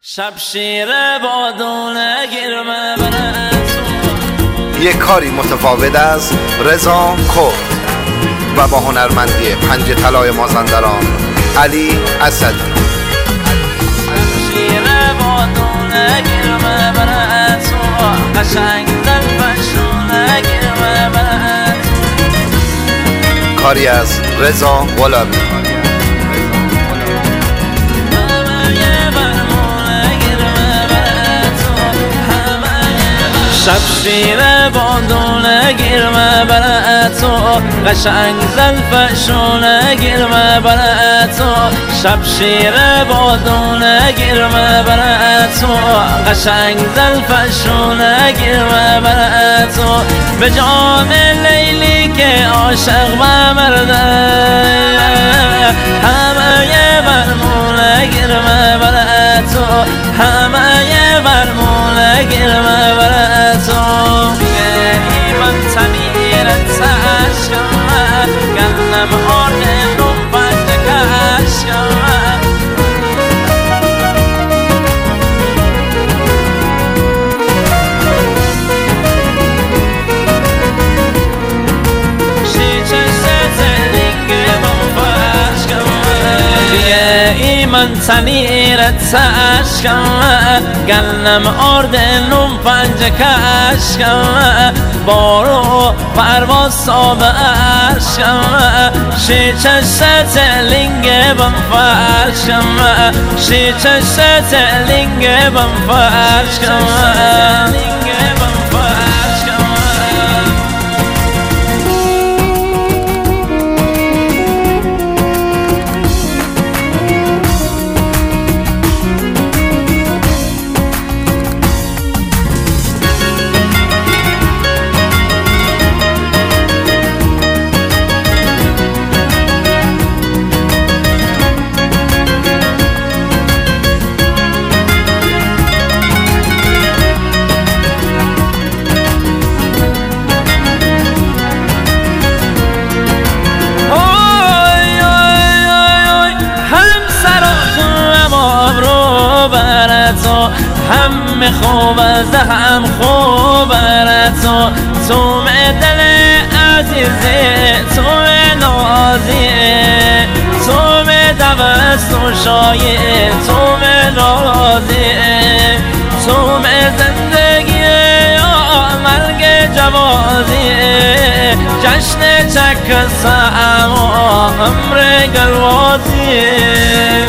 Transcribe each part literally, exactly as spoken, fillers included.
شبشیر بادونه گرمه برد یک کاری متفاوت از رضا کرد و با هنرمندی پنج طلای مازندران علی اسدی. شبشیر بادونه گرمه برد قشنگ دل بشونه گرمه برد. کاری از رضا غلامی. شبشیر بادونه گرمه برد تو قشنگ زلفشونه گرمه برد تو. شبشیر بادونه گرمه برد تو قشنگ زلفشونه گرمه برد تو. به جام لیلی که عاشق بمرده همه برمونه گرمه برد تو همه برمونه گرمه برد تو. من تمیرت عشقم گلم آردم بند کشکم. شیچه ستلینگ بمفشکم من تمیرت عشقم گلم آردنم پنج کشکم. بارو پرواز صاب عشقم شیچه ستلینگ بمفشکم شیچه ستلینگ بمفشکم. هم خوب از هم خوب برد تو تو دل عزیزه تو نازیه تو دوست و شایه تو رازیه تو زندگی یا مرگ جوازیه جشن چک سعم و عمر گلوازیه.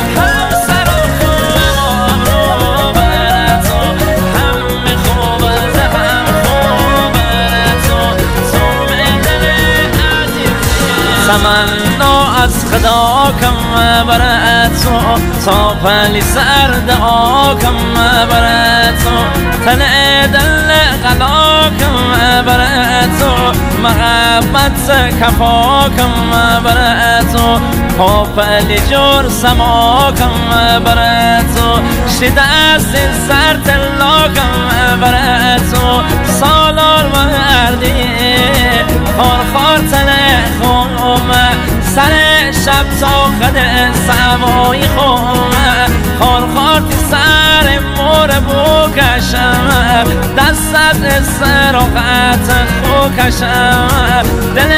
تمنا از خدا کم برد تو تا پلی سرد آکم برد تو تن دل غلا کم برد تو محبت کفا کم برد تو پا پلی جور سما کم برد تو شده از سر تلا کم برد تو سالار مردی خار خار تنه خومه سر شب تا خد سوایی خومه خار خار تی سر مور بو کشم دستت سراغت خو کشم. دل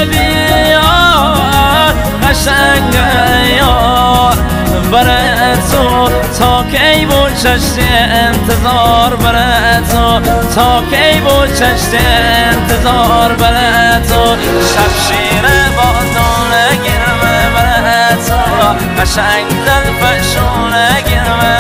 بیار قشنگ یار برد تو تا کی بود چشت انتظار برد تو تا کی بود چشت انتظار برد تو. شبشیر بادونه گرمه برد تو قشنگ دل فشونه گرمه